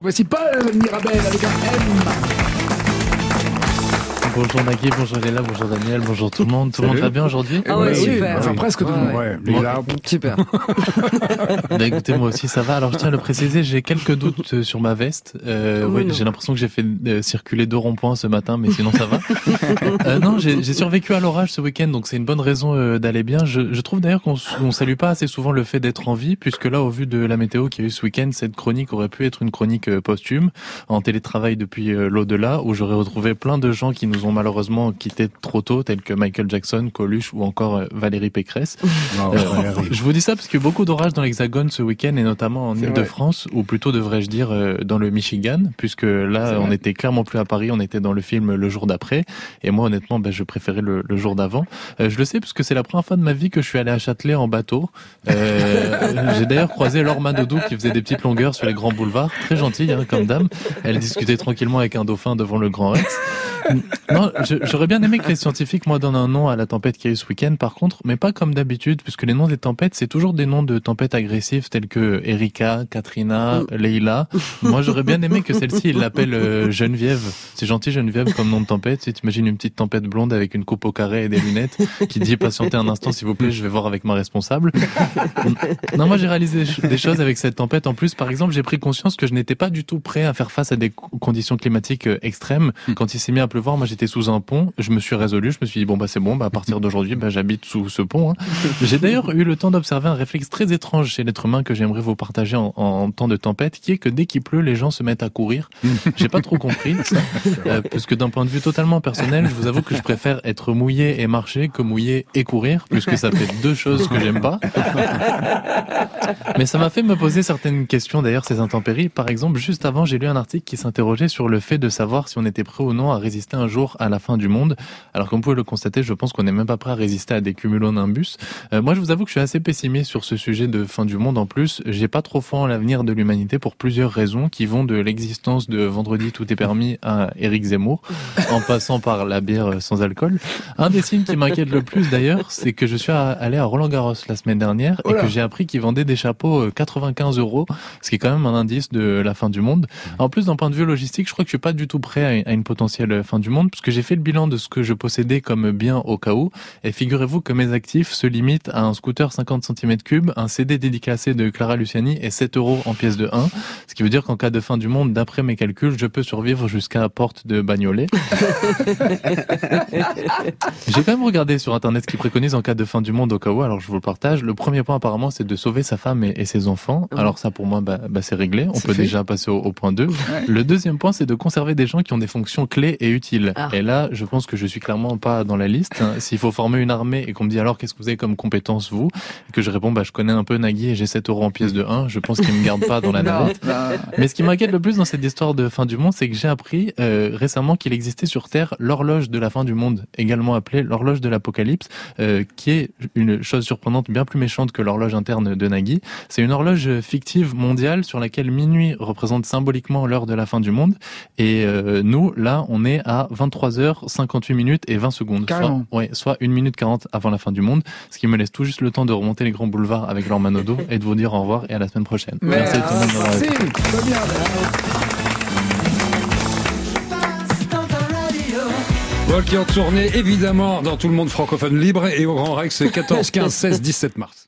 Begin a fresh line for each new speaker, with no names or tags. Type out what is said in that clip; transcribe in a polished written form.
Voici Paul Mirabel avec un M.
Bonjour Nagui, bonjour Léla, bonjour Daniel, bonjour tout le monde. Tout le monde va bien aujourd'hui?
Ah ouais, super.
Enfin, presque tout le monde.
Ouais.
Léla,
Super.
Bah écoutez, moi aussi ça va. Alors je tiens à le préciser, j'ai quelques doutes sur ma veste. Oui, j'ai l'impression que j'ai fait circuler 2 ronds-points ce matin, mais sinon ça va. Non, j'ai survécu à l'orage ce week-end, donc c'est une bonne raison d'aller bien. Je trouve d'ailleurs qu'on salue pas assez souvent le fait d'être en vie, puisque là, au vu de la météo qu'il y a eu ce week-end, cette chronique aurait pu être une chronique posthume, en télétravail depuis l'au-delà, où j'aurais retrouvé plein de gens qui nous ont malheureusement quittés trop tôt, tels que Michael Jackson, Coluche ou encore Valérie Pécresse. Je vous dis ça parce qu'il y a eu beaucoup d'orages dans l'Hexagone ce week-end, et notamment en Île-de-France, ou plutôt devrais-je dire dans le Michigan, puisque là on était clairement plus à Paris, on était dans le film Le jour d'après, et moi honnêtement je préférais le jour d'avant. Je le sais parce que c'est la première fois de ma vie que je suis allé à Châtelet en bateau. J'ai d'ailleurs croisé Laure Manodou qui faisait des petites longueurs sur les grands boulevards, très gentille comme dame. Elle discutait tranquillement avec un dauphin devant le Grand Rex. Non, j'aurais bien aimé que les scientifiques, moi, donnent un nom à la tempête qu'il y a eu ce week-end, par contre, mais pas comme d'habitude, puisque les noms des tempêtes, c'est toujours des noms de tempêtes agressives tels que Erika, Katrina, Leila. Moi, j'aurais bien aimé que celle-ci, il l'appelle Geneviève. C'est gentil, Geneviève, comme nom de tempête. Si t'imagines une petite tempête blonde avec une coupe au carré et des lunettes qui dit patientez un instant, s'il vous plaît, je vais voir avec ma responsable. Non, moi, j'ai réalisé des choses avec cette tempête. En plus, par exemple, j'ai pris conscience que je n'étais pas du tout prêt à faire face à des conditions climatiques extrêmes. Quand il s'est mis à pleuvoir, moi j'étais sous un pont, je me suis résolu, je me suis dit c'est bon, à partir d'aujourd'hui, j'habite sous ce pont. J'ai d'ailleurs eu le temps d'observer un réflexe très étrange chez l'être humain que j'aimerais vous partager en temps de tempête, qui est que dès qu'il pleut, les gens se mettent à courir. J'ai pas trop compris ça, parce que d'un point de vue totalement personnel, je vous avoue que je préfère être mouillé et marcher que mouillé et courir, puisque ça fait 2 choses que j'aime pas. Mais ça m'a fait me poser certaines questions d'ailleurs, ces intempéries. Par exemple, juste avant, j'ai lu un article qui s'interrogeait sur le fait de savoir si on était prêt ou non à résister un jour à la fin du monde. Alors comme vous pouvez le constater, je pense qu'on n'est même pas prêt à résister à des cumulonimbus. Moi je vous avoue que je suis assez pessimiste sur ce sujet de fin du monde. En plus, j'ai pas trop foi en l'avenir de l'humanité pour plusieurs raisons qui vont de l'existence de Vendredi tout est permis à Éric Zemmour, en passant par la bière sans alcool. Un des signes qui m'inquiète le plus d'ailleurs, c'est que je suis allé à Roland-Garros la semaine dernière et que j'ai appris qu'ils vendaient des chapeaux 95 €, ce qui est quand même un indice de la fin du monde. En plus, d'un point de vue logistique, je crois que je suis pas du tout prêt à une potentielle fin du monde, parce que j'ai fait le bilan de ce que je possédais comme bien au cas où, et figurez-vous que mes actifs se limitent à un scooter 50 cm3, un CD dédicacé de Clara Luciani et 7 € en pièces de 1, ce qui veut dire qu'en cas de fin du monde, d'après mes calculs, je peux survivre jusqu'à Porte de Bagnolet. J'ai quand même regardé sur internet ce qu'ils préconisent en cas de fin du monde au cas où, alors je vous le partage. Le premier point apparemment, c'est de sauver sa femme et ses enfants. Alors ça pour moi, c'est réglé, on peut déjà passer au point 2. Le deuxième point, c'est de conserver des gens qui ont des fonctions clés et utiles. Et là, je pense que je suis clairement pas dans la liste. S'il faut former une armée et qu'on me dit alors qu'est-ce que vous avez comme compétence vous, et que je réponds je connais un peu Nagui et j'ai 7 € en pièces de 1, je pense qu'ils me gardent pas dans la navette. Mais ce qui m'inquiète le plus dans cette histoire de fin du monde, c'est que j'ai appris récemment qu'il existait sur Terre l'horloge de la fin du monde, également appelée l'horloge de l'apocalypse, qui est une chose surprenante, bien plus méchante que l'horloge interne de Nagui. C'est une horloge fictive mondiale sur laquelle minuit représente symboliquement l'heure de la fin du monde, et nous là on est à 23h58 et 20 secondes. Soit 1 minute 40 avant la fin du monde, ce qui me laisse tout juste le temps de remonter les grands boulevards avec Laure Manodou et de vous dire au revoir et à la semaine prochaine. Merci tout le monde d'avoir été.
Paul qui est en tournée évidemment dans tout le monde francophone libre et au Grand Rex 14, 15, 16, 17 mars.